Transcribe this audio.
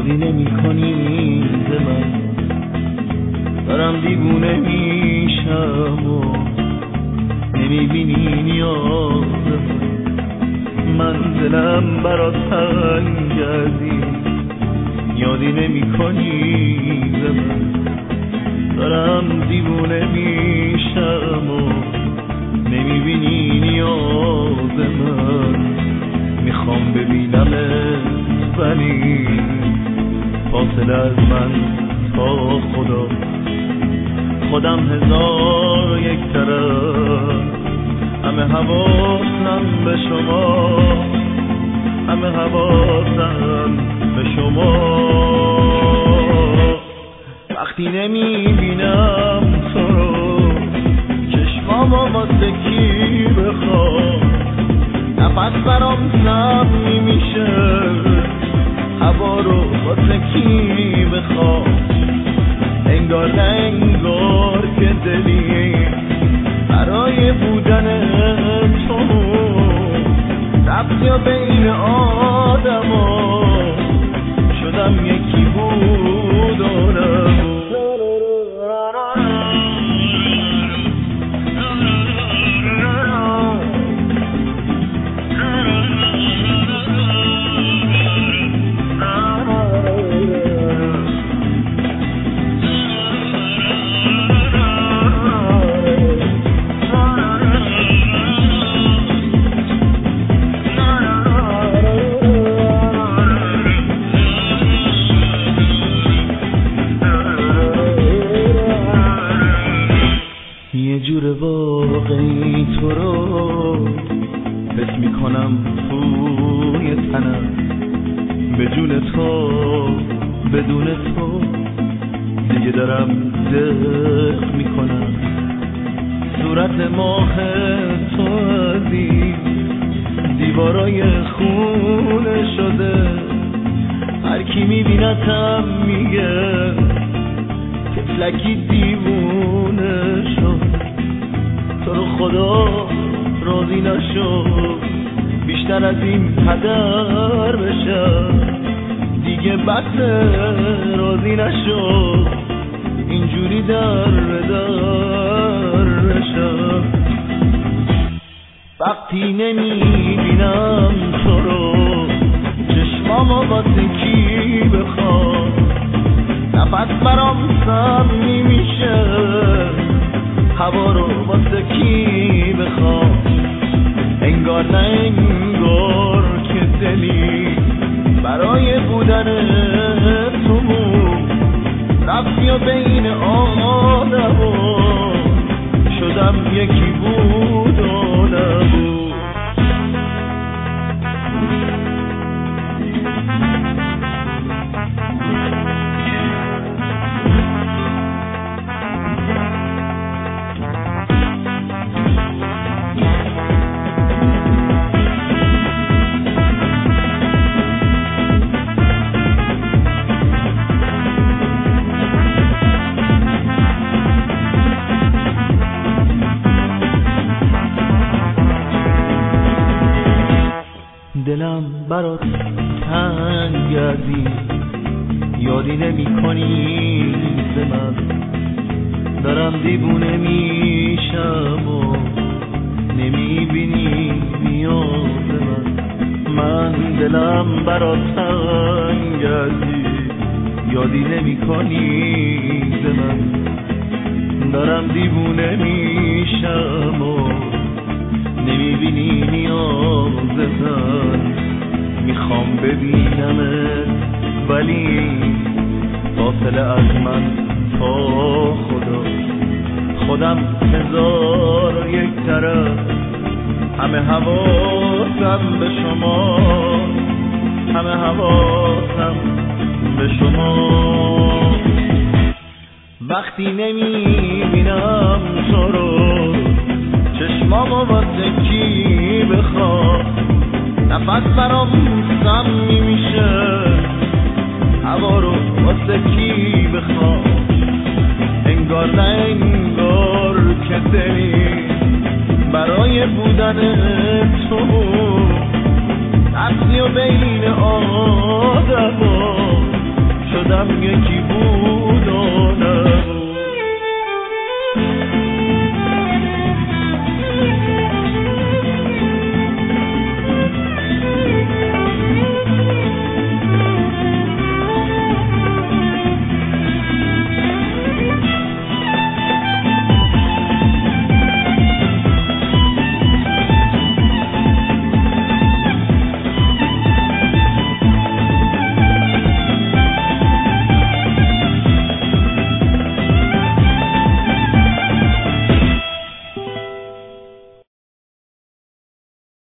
یادی نمی کنی به من، دارم دیوونه میشم و نمیبینی نیاز من، دلم برات تنگ کردی یادی نمی کنی به من، دارم دیوونه میشم و نمیبینی نیاز من، میخوام ببینمت ولی فاصله از من تا خدا، خودم هزار یک طرف، همه حواسم به شما، همه حواسم به شما. وقتی نمیبینم تو رو چشمامو واسه کی بخوام، نفس برام سم میشه هوا رو واسه کی بخوام، انگار نه انگار که دلی برای بودن تو ربطی بین آدم ها شدم یکی بود و نبود. یه جور واقعی تو رو حس میکنم توی تنم، به جون تو بدون تو دیگه دارم دق میکنم، صورت ماه تو عزیز دیوارای خونه شده، هر کی میبینتم میگه تفلکی دیوونه شد، تو رو خدا راضی نشد بیشتر از این قدر بشم، دیگه بس راضی نشد اینجوری در بشم. وقتی نمیبینم تو رو چشمامو واسه کی بخوام، نفس برام سم میشه هوا رو واسه کی بخوام، انگار نه انگار که دلی برای بودن تو رفتی و بین آدم شدم یکی بود و نبود. دلم برات تنگ کردی یادی نمی کنی به من، دارم دیوونه میشم و نمیبینی نیاز من دلم برات تنگ کردی یادی نمی کنی به من، دارم دیوونه میشم و نمیبینی نیاز من، میخوام ببینمت ولی فاصله از من تا خدا، خودم هزار یک طرف، همه حواسم به شما، همه حواسم به شما. وقتی نمیبینم تو رو چشمامو واسه کی بخوام، نفس برام سم میشه هوا رو واسه کی بخوام، انگار نه انگار که دلی برای بودن تو رفتی و بین آدم هم یکی بود.